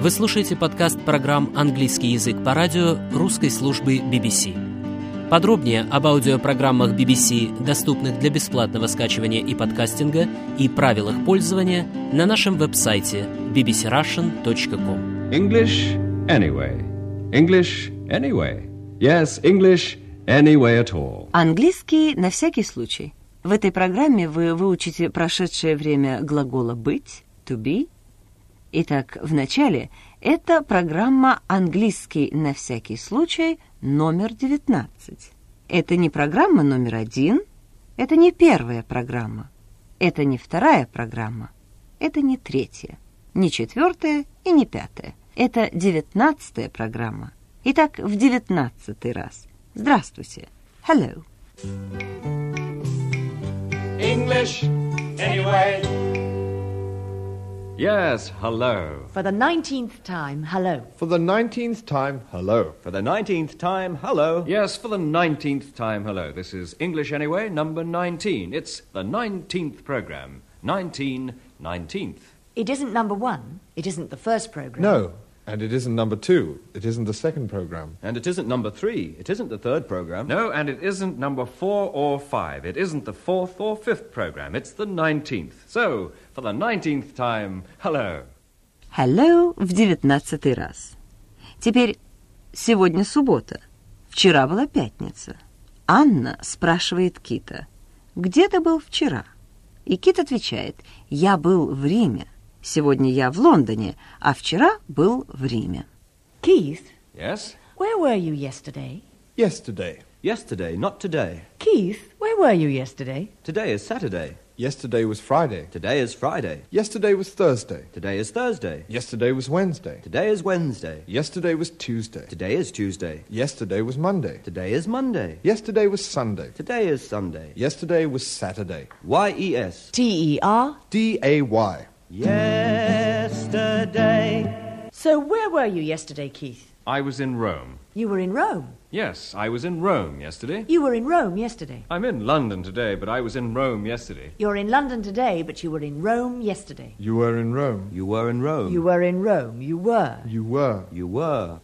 Вы слушаете подкаст программ «Английский язык по радио» русской службы BBC. Подробнее об аудиопрограммах BBC, доступных для бесплатного скачивания и подкастинга, и правилах пользования на нашем веб-сайте bbcrussian.com. English anyway. English anyway. Yes, English anyway at all. Английский на всякий случай. В этой программе вы выучите прошедшее время глагола «быть» to be. Итак, вначале это программа «Английский на всякий случай» номер 19. Это не программа номер 1, это не первая программа, это не вторая программа, это не третья, не четвертая и не пятая. Это 19-я программа. Итак, в 19-й раз. Здравствуйте. Hello. English anyway. Yes, hello. For the 19th time, hello. For the 19th time, hello. For the 19th time, hello. Yes, for the 19th time, hello. This is English Anyway, number 19. It's the 19th program. 19th. It isn't number 1. It isn't the first program. No, and it isn't number 2. It isn't the second program. And it isn't number 3. It isn't the third program. No, and it isn't number 4 or 5. It isn't the 4th or 5th program. It's the 19th. So, for the 19th time, hello. Hello в 19-й раз. Теперь сегодня суббота. Вчера была пятница. Анна спрашивает Кита: «Где ты был вчера?» И Кит отвечает: «Я был в Риме. Сегодня я в Лондоне, а вчера был в Риме». Keith, Yes? where were you yesterday? Yesterday. Yesterday, not today. Keith, where were you yesterday? Today is Saturday. Yesterday was Friday. Today is Friday. Yesterday was Thursday. Today is Thursday. Yesterday was Wednesday. Today is Wednesday. Yesterday was Tuesday. Today is Tuesday. Yesterday was Monday. Today is Monday. Yesterday was Sunday. Today is Sunday. Yesterday was Saturday. Y-E-S. T-E-R. D-A-Y. Yesterday. So where were you yesterday, Keith? I was in Rome. You were in Rome. Yes, I was in Rome yesterday. You were in Rome yesterday. I'm in London today, but I was in Rome yesterday. You're in London today, but you were in Rome yesterday. You were in Rome. You were in Rome. You were in Rome. You were. You were. You were.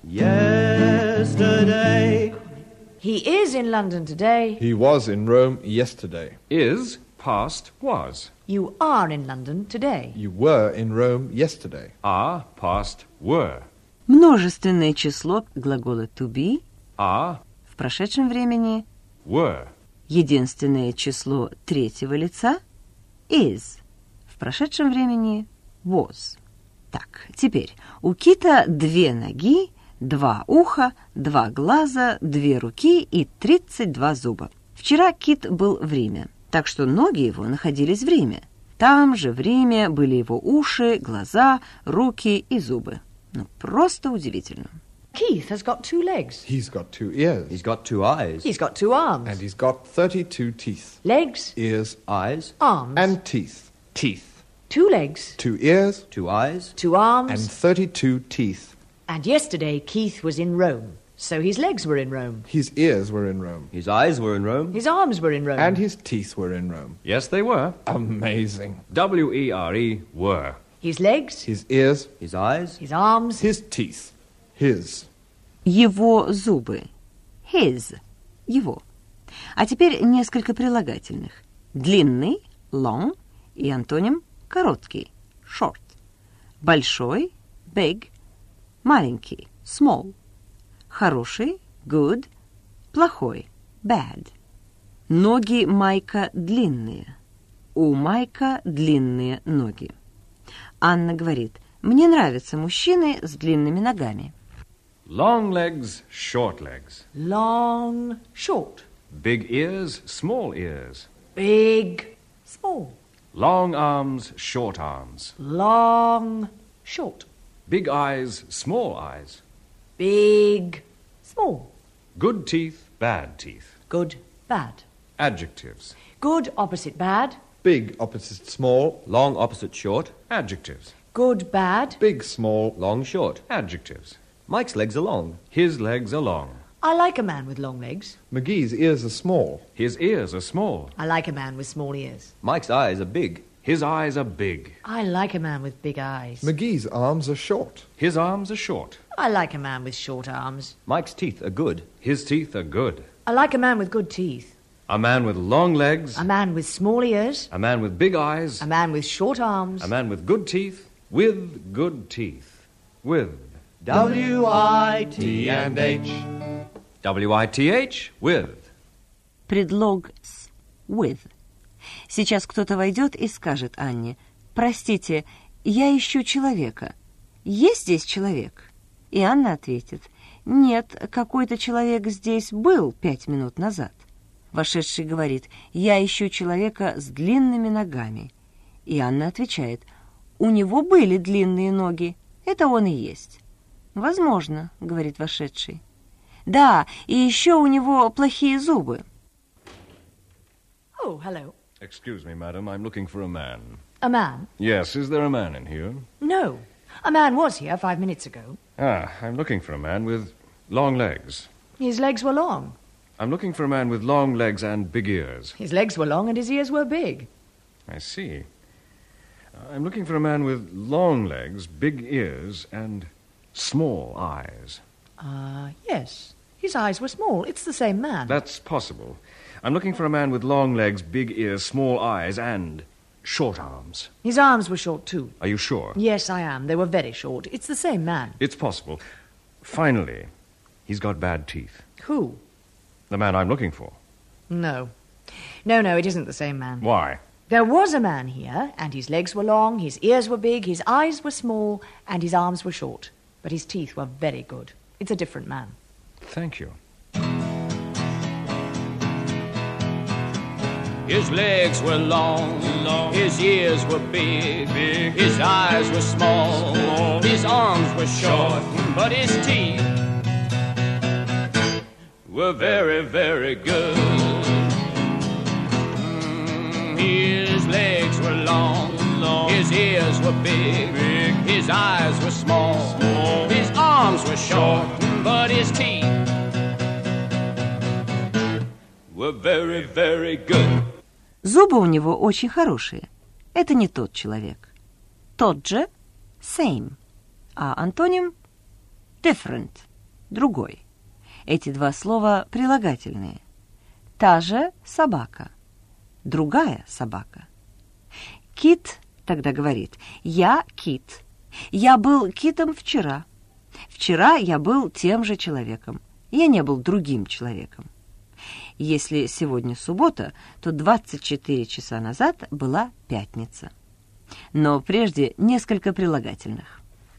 Yesterday. He is in London today. He was in Rome yesterday. Is past was. You are in London today. You were in Rome yesterday. Are past were. Множественное число глагола to be Are в прошедшем времени. were. Единственное число третьего лица is. В прошедшем времени was. Так, теперь у Кита 2 ноги, 2 уха, 2 глаза, 2 руки и 32 зуба. Вчера Кит был в Риме, так что ноги его находились в Риме. Там же в Риме были его уши, глаза, руки и зубы. Ну, просто удивительно. Keith has got 2 legs. He's got 2 ears. He's got 2 eyes. He's got 2 arms. And he's got 32 teeth. Legs, Ears Eyes. arms. and teeth. Teeth. 2 legs, 2 ears 2 eyes. 2 arms. and 32 teeth. And yesterday Keith was in Rome. So his legs were in Rome. His ears were in Rome. His eyes were in Rome. His arms were in Rome. And his teeth were in Rome. Yes, they were. Amazing. W-E-R-E, were. His legs, His ears, His eyes. his arms. his teeth. His. Его зубы. His. Его. А теперь несколько прилагательных. Длинный, long, и антоним короткий, short. Большой, big, маленький, small. Хороший, good, плохой, bad. Ноги Майка длинные. У Майка длинные ноги. Анна говорит: «Мне нравятся мужчины с длинными ногами». Long legs, short legs. Long, short. Big ears, small ears. Big, small. Long arms, short arms. Long, short. Big eyes, small eyes. Big, small. Good teeth, bad teeth. Good, bad. Adjectives. Good opposite bad. Big opposite small. Long opposite short. Adjectives. Good, bad. Big small. Long short. Adjectives. Mike's legs are long. His legs are long. I like a man with long legs. McGee's ears are small. His ears are small. I like a man with small ears. Mike's eyes are big. His eyes are big. I like a man with big eyes. McGee's arms are short. His arms are short. I like a man with short arms. Mike's teeth are good. His teeth are good. I like a man with good teeth. A man with long legs. A man with small ears. A man with big eyes. A man with short arms. A man with good teeth. With good teeth. With. W-I-T-H. W-I-T-H. With. Предлог с with. Сейчас кто-то войдет и скажет Анне: «Простите, я ищу человека. Есть здесь человек?» И Анна ответит: «Нет, какой-то человек здесь был 5 минут назад». Вошедший говорит: «Я ищу человека с длинными ногами». И Анна отвечает: «У него были длинные ноги. Это он и есть». «Возможно», — говорит вошедший. «Да, и еще у него плохие зубы». Oh, hello. Excuse me, madam, I'm looking for a man. A man? Yes, is there a man in here? No. A man was here 5 minutes ago. I'm looking for a man with long legs. His legs were long. I'm looking for a man with long legs and big ears. His legs were long and his ears were big. I see. I'm looking for a man with long legs, big ears, and small eyes. Yes. His eyes were small. It's the same man. That's possible. I'm looking for a man with long legs, big ears, small eyes, and short arms. His arms were short, too. Are you sure? Yes, I am. They were very short. It's the same man. It's possible. Finally, he's got bad teeth. Who? The man I'm looking for. No. No, it isn't the same man. Why? There was a man here, and his legs were long, his ears were big, his eyes were small, and his arms were short. But his teeth were very good. It's a different man. Thank you. His legs were long, his ears were big, his eyes were small, his arms were short, but his teeth were very, very good. His legs were long, his ears were big, his eyes were small, his arms were short, but his teeth were very, very good. Зубы у него очень хорошие. Это не тот человек. Тот же – same, а антоним – different, другой. Эти два слова прилагательные. Та же собака, другая собака. Кит тогда говорит: «Я кит. Я был китом вчера. Вчера я был тем же человеком. Я не был другим человеком». Если сегодня суббота, то 24 часа назад была пятница. Но прежде несколько прилагательных.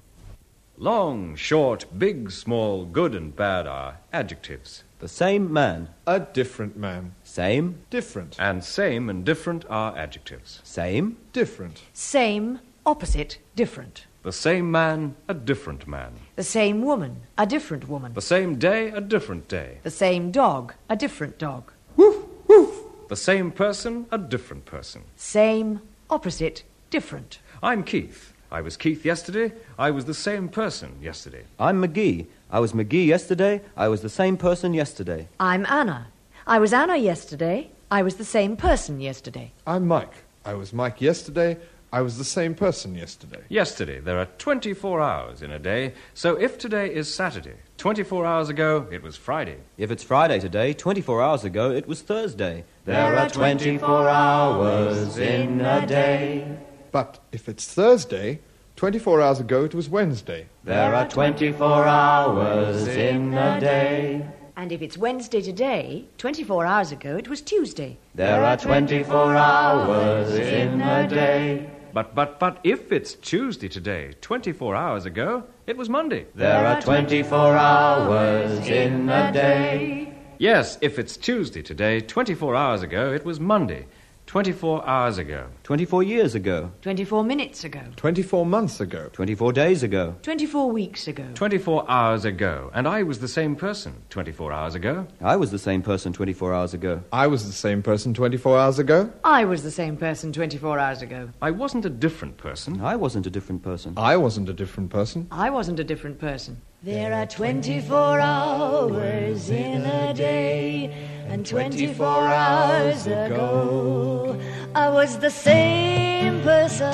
Long, short, big, small, good and bad are adjectives. The same man. A different man. Same. Different. And same and different are adjectives. Same. Different. Same, opposite, different. The same man, a different man. The same woman, a different woman. The same day, a different day. The same dog, a different dog. The same person, a different person. Same, opposite, different. I'm Keith. I was Keith yesterday. I was the same person yesterday. I'm McGee. I was McGee yesterday. I was the same person yesterday. I'm Anna. I was Anna yesterday. I was the same person yesterday. I'm Mike. I was Mike yesterday. I was the same person yesterday. Yesterday, there are 24 hours in a day, so if today is Saturday, 24 hours ago, it was Friday. If it's Friday today, 24 hours ago, it was Thursday. There are 24 hours in a day. But if it's Thursday, 24 hours ago it was Wednesday. There are 24 hours in a day. And if it's Wednesday today, 24 hours ago it was Tuesday. There are 24 hours in a day. But if it's Tuesday today, 24 hours ago, it was Monday. There are 24 hours in a day. Yes, if it's Tuesday today, 24 hours ago, it was Monday. 24 hours ago. 24 years ago. 24 minutes ago. 24 months ago. 24 days ago. 24 weeks ago. 24 hours ago. And I was the same person 24 hours ago. I was the same person 24 hours ago. I was the same person 24 hours ago. I was the same person 24 hours ago. I wasn't a different person. I wasn't a different person. I wasn't a different person. I wasn't a different person. There are 24 hours in a day, and 24 hours ago I was the same person,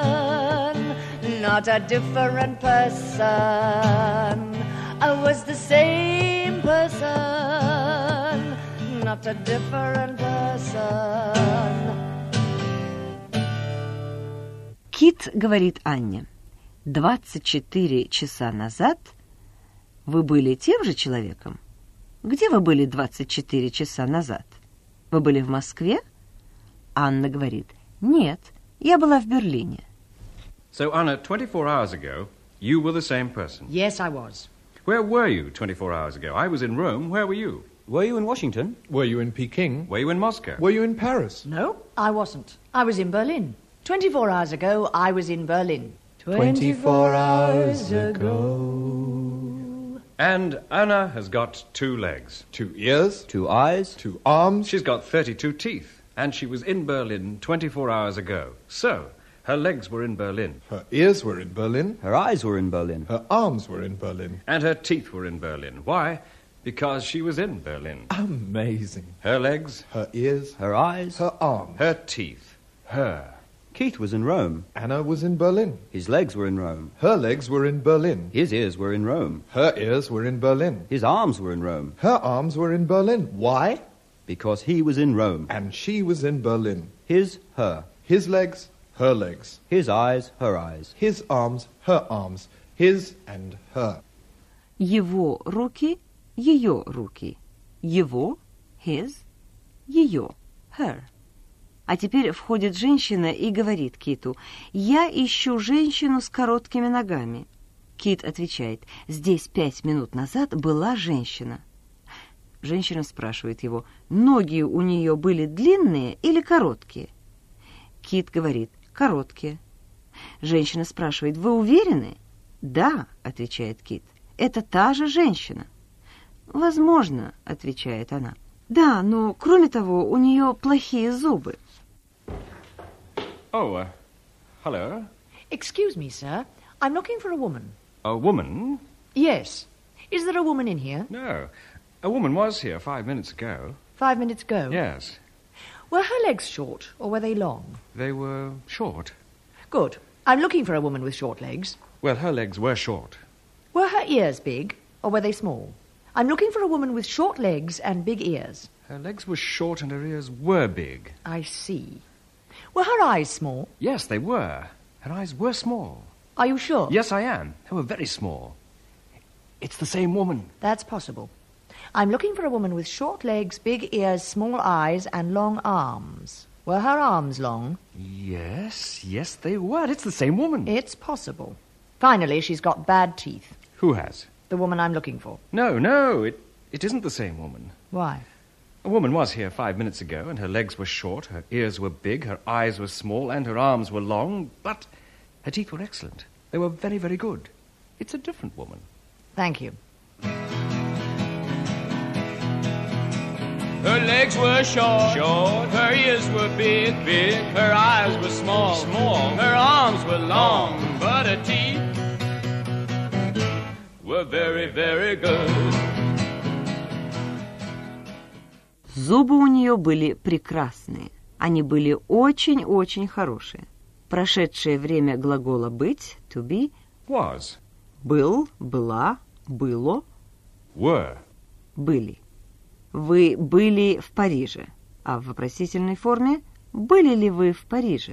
not a different person. I was the same person, not a different person. Кит говорит Анне: 24 часа назад вы были тем же человеком? Где вы были 24 часа назад? Вы были в Москве? Анна говорит: нет, я была в Берлине. So, Anna, 24 hours ago, you were the same person. Yes, I was. Where were you 24 hours ago? I was in Rome. Where were you? Were you in Washington? Were you in Peking? Were you in Moscow? Were you in Paris? No, I wasn't. I was in Berlin. 24 hours ago, I was in Berlin. 24 hours ago. And Anna has got 2 legs. 2 ears? 2 eyes? 2 arms? She's got 32 teeth. And she was in Berlin 24 hours ago. So, her legs were in Berlin. Her ears were in Berlin. Her eyes were in Berlin. Her arms were in Berlin. And her teeth were in Berlin. Why? Because she was in Berlin. Amazing. Her legs, Her ears. Her eyes? Her arms. her teeth, her. Keith was in Rome. Anna was in Berlin. His legs were in Rome. Her legs were in Berlin. His ears were in Rome. Her ears were in Berlin. His arms were in Rome. Her arms were in Berlin. Why? Because he was in Rome. And she was in Berlin. His, her. His legs, her legs. His eyes, her eyes. His arms, her arms. His and her. Его руки, ее руки. Его, his, ее, her. А теперь входит женщина и говорит Киту: «Я ищу женщину с короткими ногами». Кит отвечает: «Здесь 5 минут назад была женщина». Женщина спрашивает его: «Ноги у нее были длинные или короткие?» Кит говорит: «Короткие». Женщина спрашивает: «Вы уверены?» «Да», — отвечает Кит, — «это та же женщина». «Возможно», — отвечает она. «Да, но, кроме того, у нее плохие зубы». Oh, hello. Excuse me, sir. I'm looking for a woman. A woman? Yes. Is there a woman in here? No. A woman was here 5 minutes ago. 5 minutes ago? Yes. Were her legs short, or were they long? They were short. Good. I'm looking for a woman with short legs. Well, her legs were short. Were her ears big, or were they small? I'm looking for a woman with short legs and big ears. Her legs were short and her ears were big. I see. Were her eyes small? Yes, they were. Her eyes were small. Are you sure? Yes, I am. They were very small. It's the same woman. That's possible. I'm looking for a woman with short legs, big ears, small eyes, and long arms. Were her arms long? Yes, they were. It's the same woman. It's possible. Finally, she's got bad teeth. Who has? The woman I'm looking for. No, it isn't the same woman. Why? A woman was here 5 minutes ago, and her legs were short, her ears were big, her eyes were small, and her arms were long, but her teeth were excellent. They were very, very good. It's a different woman. Thank you. Her legs were short, her ears were big, her eyes were small, her arms were long, but her teeth were very, very good. Зубы у нее были прекрасные. Они были очень-очень хорошие. Прошедшее время глагола «быть» to be Was. был, была, было, Were. были. Вы были в Париже. А в вопросительной форме были ли вы в Париже?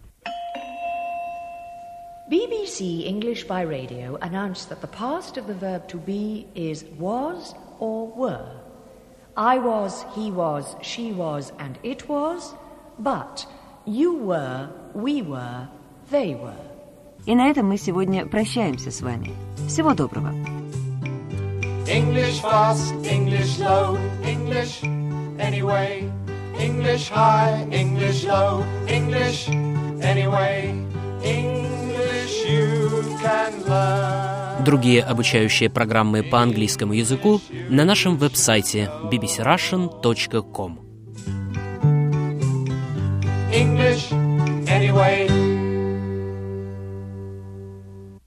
BBC English by Radio announced that the past of the verb to be is was or were. I was, he was, she was, and it was, but you were, we were, they were. И на этом мы сегодня прощаемся с вами. Всего доброго. English fast, English low, English anyway. English high, English low, English anyway. English you can learn. Другие обучающие программы по английскому языку на нашем веб-сайте bbcrussian.com. English anyway.